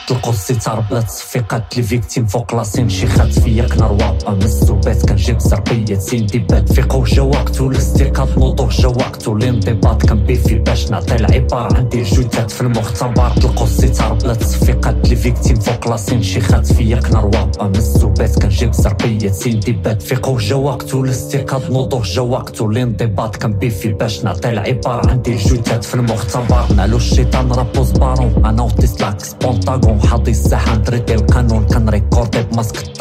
تلقوا الستار بلا تصفيقات لي فيكتيم فوق لاسين شي خات فيا كنروابا من السوبات كنجيب زربية سندبات فيقو جا وقتو الاستيقاظ نوضو جا وقتو الانضباط كنبيفي باش نعطي العبارة عندي جوتات في المختبر تلقوا الستار بلا تصفيقات لي فيكتيم فوق لاسين شي خات فيا كنروابا من السوبات كنجيب زربية سندبات فيقو جا وقتو الاستيقاظ نوضو جا وقتو الانضباط كنبيفي باش نعطي العبارة عندي جوتات في المختبر مالو الشيطان رابوز بارون انا اوتيست لاك سبونتاغون حاضي الساحة ندري القانون كنريكوردي بماسك